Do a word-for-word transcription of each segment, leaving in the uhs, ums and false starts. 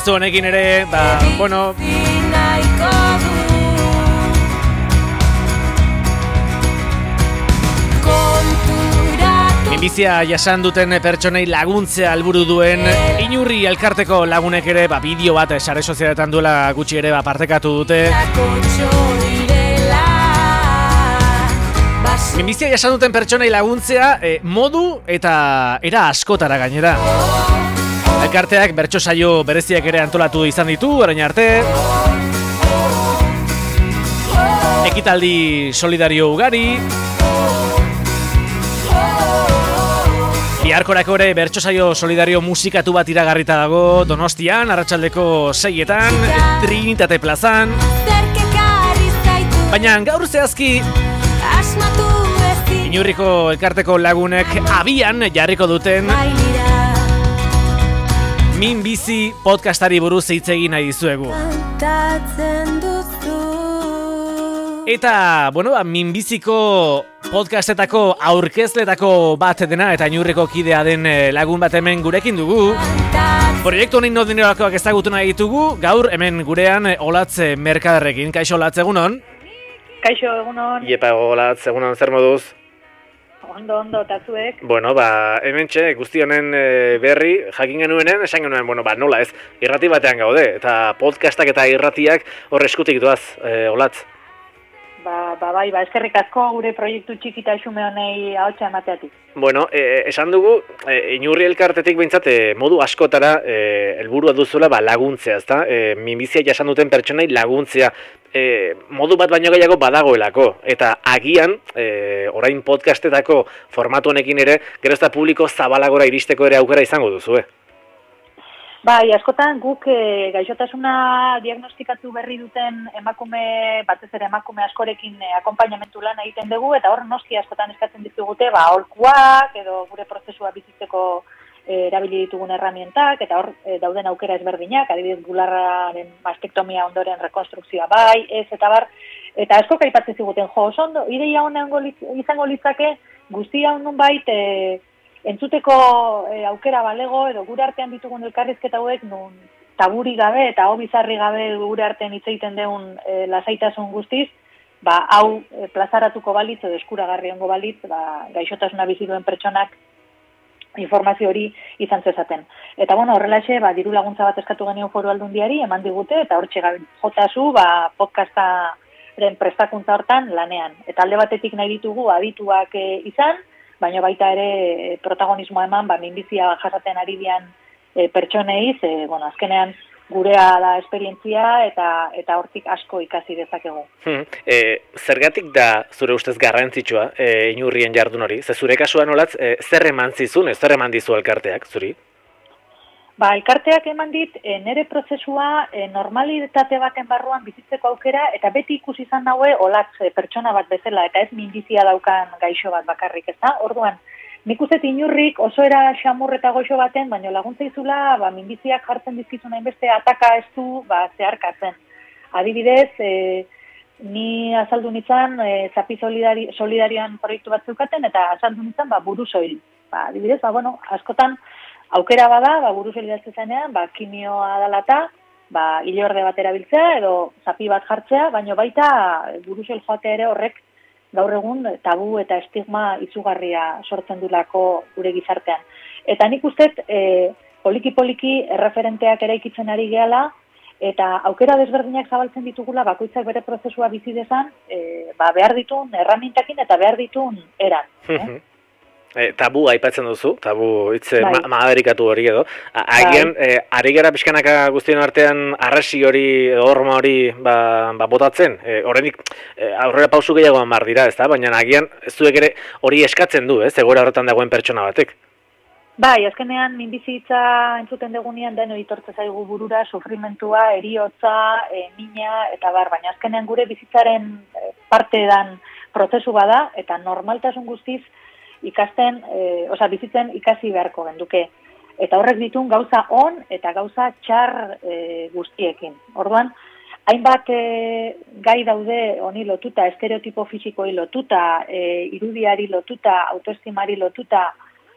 abesti honekin ere, ba, bueno... Minbizia jasan duten pertsonei laguntzea helburu duen Inurri elkarteko lagunek ere ba, bideo bat sare sozialetan duela gutxi ere ba, partekatu dute. Minbizia jasan duten pertsonei laguntzea e, modu eta era askotara gainera. Elkarteak bertso saio bereziak ere antolatu izan ditu orain arte. Ekitaldi solidario ugari. Biharkorako ere bertso saio solidario musikatu bat iragarrita dago Donostian, arratsaldeko seietan, Trinitate plazan. Baina gaur zehazki Inurriko elkarteko lagunek abian jarriko duten Minbizi podcastari buruz hitz egin nahi dizuegu. Eta, bueno, ba, Minbiziko podcastetako aurkezletako bat dena eta Inurriko kidea den lagun bat hemen gurekin dugu. Proiektu honein nodinerakoak ezagutu nahi ditugu, gaur hemen gurean Olatz Merkaderrekin. Kaixo Olatz, egunon? Kaixo, egunon. Iepa, Olatz, egunon, zer moduz? Ondo, ondo, eta zuek? Bueno, ba, hemen txe, guzti honen e, berri, jakin genuenen, esan genuen, bueno, ba, nola ez, irrati batean gaude, eta podcastak eta irratiak hor eskutik doaz, e, Olatz. Ba, ba, bai, ba, eskerrik asko gure proiektu txikita xume honei ahotsa emateatik. Bueno, e, esan dugu, e, Inurri elkartetik behintzat, e, modu askotara e, helburua duzuela ba, laguntzea, ezta? E, minbizia jasan duten pertsonei laguntzea. E, modu bat baino gehiago badagoelako, eta agian, e, orain podcastetako formatu honekin ere, gero ez da publiko zabalagora iristeko ere aukera izango duzu, eh? Bai, askotan guk e, gaixotasuna diagnostikatu berri duten emakume, batez ere emakume askorekin e, akonpainamentu lan egiten dugu, eta hor noski askotan eskatzen dizugute, ba, aholkuak edo gure prozesua bizitzeko e, erabili ditugun herramientak, eta hor e, dauden aukera ezberdinak, adibidez bularraren mastektomia ondoren rekonstrukzioa bai, ez, eta bar, eta asko aipatzen ziguten, jo, oso ondo, ideia honengo izango litzake, guztia honun bait, e, entzuteko e, aukera balego edo gure artean ditugun elkarrizketa hauek nun taburi gabe eta hau bizarri gabe gure artean hitz egiten deun e, lasaitasun guztiz, ba, hau e, plazaratuko balitz edo eskuragarri ongo balitz, ba, gaixotasuna bizi duen pertsonak informazio hori izan zezaten. Eta bueno, horrelaxe, ba, diru laguntza bat eskatu genion Foru Aldundiari, eman digute, eta hortxe jotazu, ba, podcastaren prestakuntza hortan lanean. Eta alde batetik nahi ditugu adituak e, izan, baina baita ere protagonismoa eman, ba, minbizia jasaten ari dian e, pertsonei, ze, bueno, azkenean gurea da esperientzia eta eta hortik asko ikasi dezakegu. Hmm. E, zergatik da zure ustez garrantzitsua e, Inurrien jardun hori? Ze zure kasuan Olatz, e, zer eman zizun, zer eman dizu elkarteak, zuri? Ba, elkarteak eman dit, e, nere prozesua e, normalitate baten barruan bizitzeko aukera, eta beti ikusi izan naue Olatz e, pertsona bat bezala, eta ez minbizia daukan gaixo bat bakarrik, ez da? Orduan, nik uste Inurrik oso era xamur eta goxo baten, baina laguntza izula, ba, minbiziak jartzen dizkizun hainbeste ataka ez du, ba, zeharkatzen. Adibidez, e, ni azaldu nintzen, e, Zapi solidari, Solidarioan proiektu bat zeukaten, eta azaldu nintzen, ba, burusoil. Ba, adibidez, ba, bueno, askotan, aukera bada, ba, burusoil zenean, ba, kimioa dalata, ba, hilorde bat erabiltzea, edo zapi bat jartzea, baina baita burusoil joatea ere horrek gaur egun tabu eta estigma izugarria sortzen dulako gure gizartean. Eta nik ustez, e, poliki-poliki erreferenteak eraikitzen ari gehala, eta aukera desberdinak zabaltzen ditugula, bakoitzak bere prozesua bizi dezan, e, ba, behar ditun erramintakin eta behar ditun eran. Eh? E, tabu aipatzen duzu, tabu hitz bai. ma maderikatu hori edo. Agian, bai. e, ari gara pixkanaka guztien artean arresi hori, horma hori ba, ba, botatzen. E, Horrenik e, aurrera pausu gehiago hamar dira, ez da? Baina agian zuek ere hori eskatzen du, ez? Egoera horretan dagoen pertsona batek. Bai, azkenean minbizitza entzuten degunean deno itortze zaigu burura, sufrimentua, eriotza, e, mina eta bar, baina azkenean gure bizitzaren parte dan prozesu bada eta normaltasun guztiz ikasten, e, oza, bizitzen ikasi beharko genduke. Eta horrek ditun gauza on eta gauza txar e, guztiekin. Orduan, hainbat e, gai daude honi lotuta, estereotipo fisikoi lotuta, e, irudiari lotuta, autoestimari lotuta,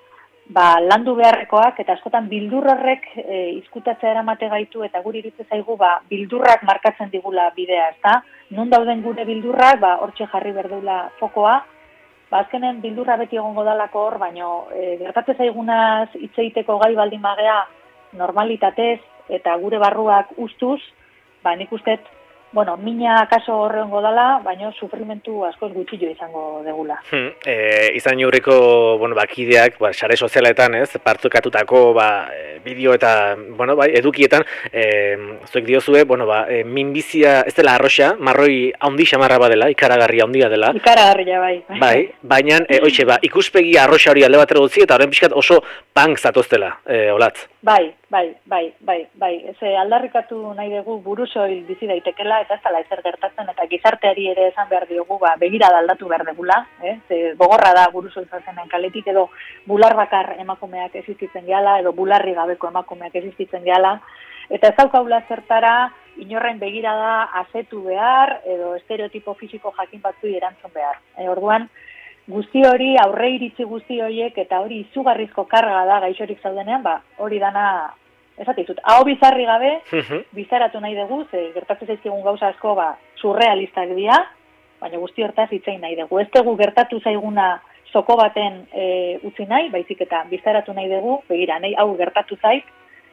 ba, landu beharrekoak, eta askotan bildur horrek e, izkutatzea eramate gaitu, eta guri iritze zaigu, ba, bildurrak markatzen digula bidea, ezta? Nun dauden gure bildurrak, ba, hortxe jarri berdula fokoa, ba, azkenen bildurra beti egongo dalako hor, baino, e, gertatzen zaigunaz hitzeiteko gai baldin bagea normalitatez, eta gure barruak ustuz, ba, nik ustet, bueno, mina kaso horrengo dala, baina sufrimentu askoz gutxillo izango degula. Hmm, e, izan jurriko, bueno, bakideak, ba, sare sozialetan, ez, partukatutako, ba, bideo eta, bueno, bai, edukietan, e, zuek diozue, bueno, ba, e, minbizia, ez dela arroxa, marroi handi xamarra badela, ikaragarria handia dela. Ikaragarria, bai. Bai, baina, e, oixe, ba, ikuspegi arroxa hori alde batera utzi, eta horren pixkat oso punk zatoztela, e, olatz. Bai, bai, bai, bai, bai. Eze aldarrikatu nahi dugu burusoil bizi daitekela, eta ez dela ezer gertatzen, eta gizarteari ere esan behar diogu, ba, begirada aldatu behar degula, eh? Ze gogorra da burusoil zazenen kaletik, edo bular bakar emakumeak existitzen gehala, edo bularri gabeko emakumeak existitzen gehala, eta ez daukaula zertara inorren begirada asetu behar, edo estereotipo fisiko jakin batzui erantzun behar. E, orduan, guzti hori, aurre iritzi guzti horiek, eta hori izugarrizko karga da gaixorik zaudenean, ba, hori dana, esatizut, hau bizarri gabe, bizaratu nahi dugu, ze gertatzen zaizkigun gauza asko, ba, surrealistak dira, baina guzti hortaz hitzein nahi dugu. Ez dugu gertatu zaiguna soko baten e, utzi nahi, baizik eta bizaratu nahi dugu, begira, nahi hau gertatu zaik,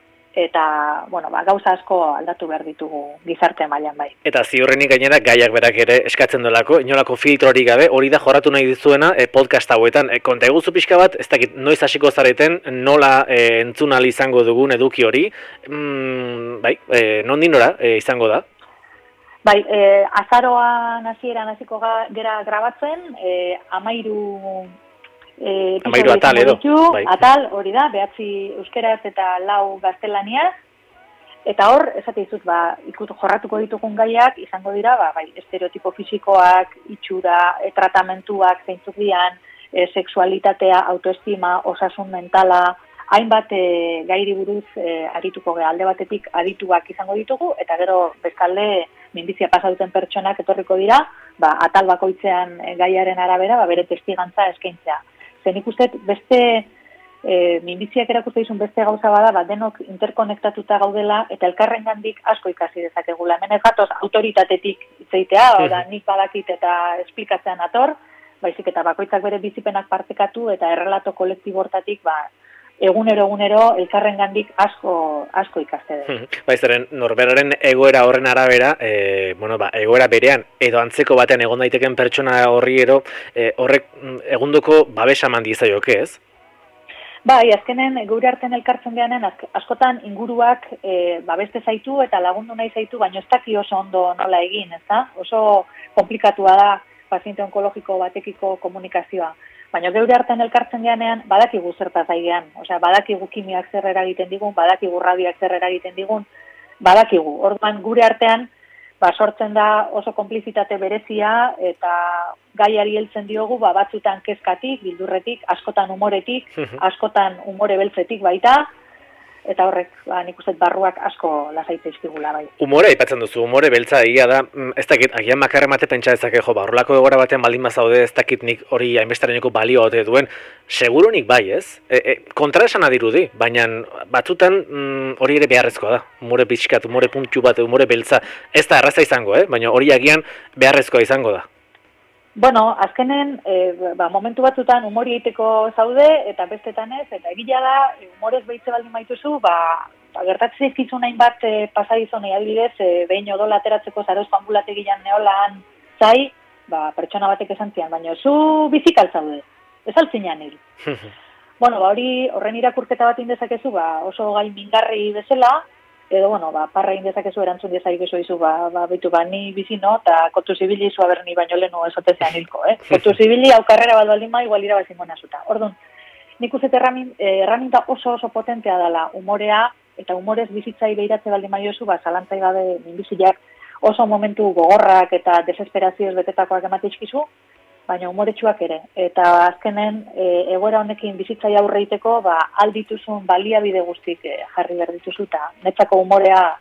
eta, bueno, ba, gauza asko aldatu behar ditugu gizarte mailan bai. Eta ziurrenik gainera gaiak berak ere eskatzen dolako, inolako filtrorik gabe, hori da jorratu nahi dizuena e, podcast hauetan. E, konta eguzu pixka bat, ez dakit, noiz hasiko zareten, nola e, entzun ahal izango dugun eduki hori, mm, bai, e, nondik nora e, izango da? Bai, e, azaroan hasieran hasiko gera grabatzen, e, amairu E, Amairu atal edo, ditu, bai. Atal, hori da, behatzi euskeraz eta lau gaztelaniaz, eta hor, esate dizut, ba, ikut jorratuko ditugun gaiak, izango dira, ba, bai, estereotipo fisikoak, itxura, e, tratamentuak, zeintzuk dian, e, sexualitatea, autoestima, osasun mentala, hainbat e, gairi buruz e, arituko geha, alde batetik adituak izango ditugu, eta gero bestalde minbizia pasa duten pertsonak etorriko dira, ba, atal bakoitzean e, gaiaren arabera, ba, bere testigantza eskaintzea. Nik uste beste e, minbiziak erakuste izun beste gauza bada, ba, denok interkonektatuta gaudela eta elkarrengandik asko ikasi dezakegula. Hemen ez gatoz autoritatetik itzeitea, oda, nik badakit eta esplikatzean ator, baizik eta bakoitzak bere bizipenak partekatu eta errelato kolektibo hortatik, ba, egunero egunero elkarrengandik asko asko ikaste dut. Baizaren norberaren egoera horren arabera, e, bueno, ba, egoera berean edo antzeko batean egon daiteken pertsona horri ero, e, horrek egunduko babesa eman diezaioke, ez? Bai, azkenen gure artean elkartzen gehanen askotan inguruak e, babeste zaitu eta lagundu nahi zaitu, baina ez daki oso ondo nola egin, ezta? Oso komplikatua da paziente onkologiko batekiko komunikazioa. Baina geure hartan elkartzen geanean, badakigu zertaz aigean. Osea, badakigu kimiak zer eragiten digun, badakigu radioak zer eragiten digun, badakigu. Orduan gure artean, ba, sortzen da oso konplizitate berezia, eta gaiari heltzen diogu, ba, batzutan kezkatik, bildurretik, askotan umoretik, askotan umore beltzetik baita, eta horrek, ba, nik uste barruak asko lasaitza izkigula bai. Umore aipatzen duzu, umore beltza egia da, ez dakit, agian makarra mate pentsa dezake, jo, ba, horrelako egora batean baldin bazaude, ez dakit nik hori hainbestareneko balio ote duen, segurunik bai, ez? E, e, kontra esan adirudi, baina batzutan mm, hori ere beharrezkoa da, umore pixkat, umore puntu bat, umore beltza, ez da erraza izango, eh? Baina hori agian beharrezkoa izango da. Bueno, azkenen, e, ba, momentu batzutan umori egiteko zaude, eta bestetan ez, eta egila da, umorez behitze baldin baituzu, ba, ba gertatzen izkizun hain bat e, pasadizonei adibidez, e, behin odola ateratzeko zarozko ambulategian neolan zai, ba, pertsona batek esan zian, baina zu bizikal zaude, ez altzinean hil. Bueno, ba, hori horren irakurketa bat indezakezu, ba, oso gai mingarri bezala, edo, bueno, ba, parra indezakezu erantzun dezaik ezo izu, ba, ba, bitu, ba, ni bizi no, eta kotu zibili izu aberni baino lehenu esotezean hilko, eh? Kotu zibili aukarrera bat baldin ma, igual irabazingo nazuta. Orduan, nik uzet erraminta oso oso potentea dela umorea, eta umorez bizitzai behiratze baldin maiozu, ba, zalantzai gabe minbiziak oso momentu gogorrak eta desesperazioz betetakoak ematizkizu, baina umoretsuak ere. Eta azkenen, e, egoera honekin bizitzai aurreiteko, ba, aldituzun baliabide guztik e, jarri behar dituzu, eta netzako umorea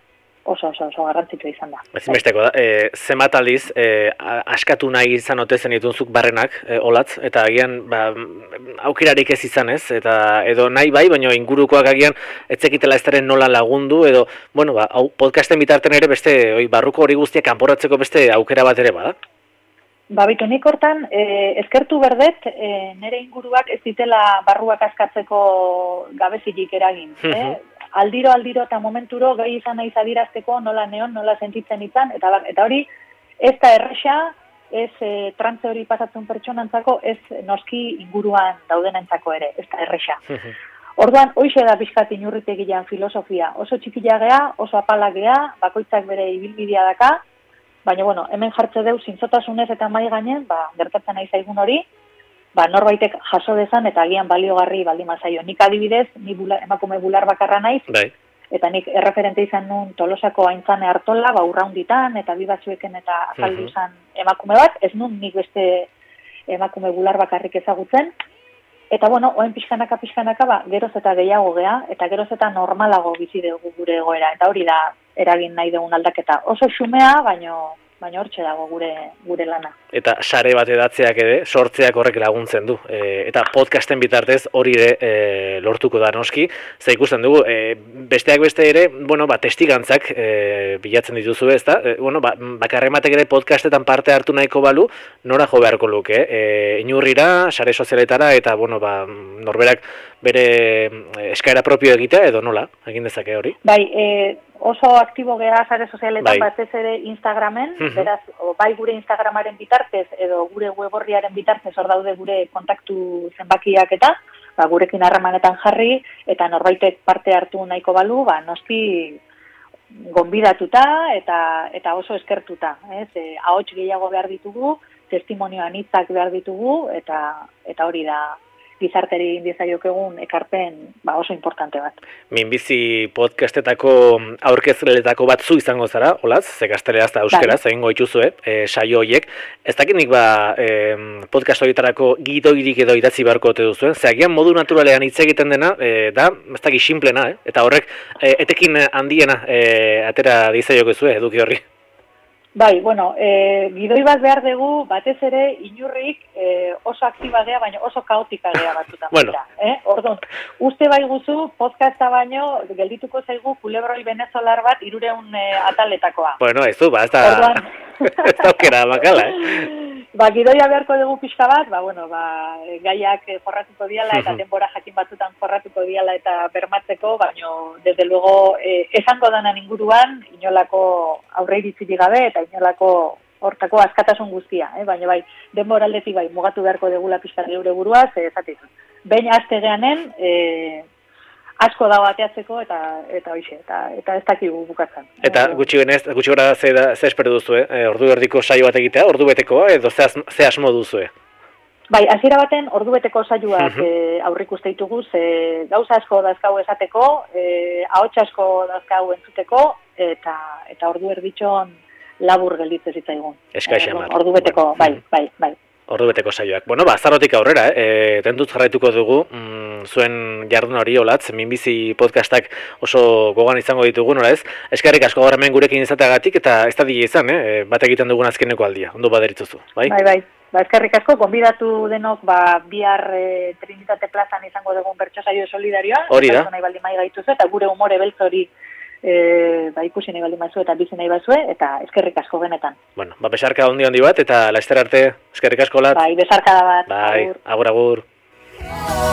oso oso oso garrantzitsua izan da. Ezinbesteko da, e, zenbat aldiz e, askatu nahi izan ote zen dituzuk barrenak, e, olatz, eta agian ba, aukerarik ez izan ez, eta edo nahi bai, baina ingurukoak agian etzekitela ez daren nola lagundu, edo, bueno, ba, hau, podcasten bitarten ere beste, oi, barruko hori guztiak kanporatzeko beste aukera bat ere bada? Ba, bitu, nik hortan, e, eskertu berdet, e, nire inguruak ez ditela barruak askatzeko gabezirik eragin, eh? Aldiro, aldiro eta momenturo gai izan nahi zadirazteko nola neon, nola sentitzen izan, eta, eta hori ez da erresa, ez e, trantze hori pasatzen pertsonantzako, ez noski inguruan daudenentzako ere, ez da erresa. Orduan, hoize da pixkat inurritegian filosofia, oso txikila gea, oso apala gea, bakoitzak bere ibilbidea daka, baina, bueno, hemen jartze deu zintzotasunez eta mai gainen, ba, gertatzen nahi zaigun hori, ba, norbaitek jaso dezan eta agian baliogarri baldin mazaio. Nik adibidez, ni bula, emakume bular bakarra naiz, bai. Eta nik erreferente izan nun Tolosako Aintzane Artola, ba, urraunditan, eta bi batzueken eta azaldu izan emakume bat, ez nun nik beste emakume bular bakarrik ezagutzen, eta bueno, oen pixkanaka pixkanaka, ba, geroz eta gehiago gea, eta geroz eta normalago bizi dugu gure egoera, eta hori da eragin nahi dugun aldaketa. Oso xumea, baino baina hortxe dago gure gure lana. Eta sare bat edatzeak ere, sortzeak horrek laguntzen du. E, eta podcasten bitartez hori ere e, lortuko da noski. Zer ikusten dugu, e, besteak beste ere, bueno, ba, testigantzak e, bilatzen dituzu ez da. E, bueno, ba, bakarrematek ere podcastetan parte hartu nahiko balu, nora jo beharko luke. E, inurrira, sare sozialetara, eta bueno, ba, norberak bere eskaera propio egitea, edo nola, egin dezake hori? Bai, e, oso aktibo geha sare sozialetan, bai. Batez ere Instagramen, uh-huh. Beraz, o, bai gure Instagramaren bitartez, edo gure web orriaren bitartez, hor daude gure kontaktu zenbakiak eta, ba, gurekin harremanetan jarri, eta norbaitek parte hartu nahiko balu, ba, noski gonbidatuta eta eta oso eskertuta, ez? E, ahots gehiago behar ditugu, testimonioan hitzak behar ditugu, eta eta hori da gizarteri indizaiok ekarpen ba, oso importante bat. Minbizi podcastetako aurkezleletako batzu izango zara, olaz, ze gazteleraz eta euskeraz, bai. Egingo dituzue, e, saio horiek. Ez dakit nik ba, e, podcast horietarako gidoirik edo idatzi beharko ote duzuen, ze agian modu naturalean hitz egiten dena, e, da, ez dakit simplena, eh? Eta horrek, e, etekin handiena e, atera dizaiok ezue, eduki horri. Bai, bueno, e, gidoi bat behar dugu, batez ere, inurrik e, oso aktiba gea, baina oso kaotika gea batzutan. Bueno. Eh? Orduan, uste bai guzu, podcasta baino, geldituko zaigu kulebroi venezolar bat irureun e, ataletakoa. Bueno, ez du, ba, ez da... Orduan... ez da aukera bakala, eh? Ba, gidoia beharko dugu pixka bat, ba, bueno, ba, gaiak jorratuko diala eta denbora jakin batzutan jorratuko diala eta bermatzeko, baino, desde luego, eh, esango danan inguruan, inolako aurreiritzirik gabe eta inolako hortako askatasun guztia, eh? Baina bai, denbora aldetik bai, mugatu beharko degula pixka geure burua, ze ezatizun. Behin azte geanen, eh, asko dago ateatzeko eta eta hoize eta eta ez dakigu bukatzen. Eta gutxi genez, gutxi gora ze da ze espero duzu, eh? Ordu erdiko saio bat egitea, ordu betekoa edo ze, ze asmo duzu? Bai, hasiera baten ordu beteko saioak uh-huh. e, aurrikuste ditugu, ze gauza asko dazkau esateko, eh ahots asko dazkau entzuteko eta eta ordu erditxon labur gelditzen zitzaigun. Eskaixa mat. Ordu beteko, bai, bai, bai. Ordu beteko saioak. Bueno, ba, azarotik aurrera, eh, tentuz jarraituko dugu, mm, zuen jardun hori olatz, Minbizi podcastak oso gogoan izango ditugu, nola ez? Eskerrik asko gaur hemen gurekin izateagatik eta ez da dile izan, eh, bat egiten dugun azkeneko aldia, ondo baderitzuzu, bai? Bai, bai. Ba, eskerrik asko, gonbidatu denok, ba, bihar e, Trinitate plazan izango dugun bertso saio solidarioa. Hori da. Nahi baldin mai gaituzu, eta gure umore beltz hori E, ba, ikusi nahi baldin bazue eta bizi nahi bazue, eta eskerrik asko benetan. Bueno, ba, besarka handi handi bat, eta laizter arte, eskerrik asko lat. Bai, besarka da bat. Bai, agur, agur. agur.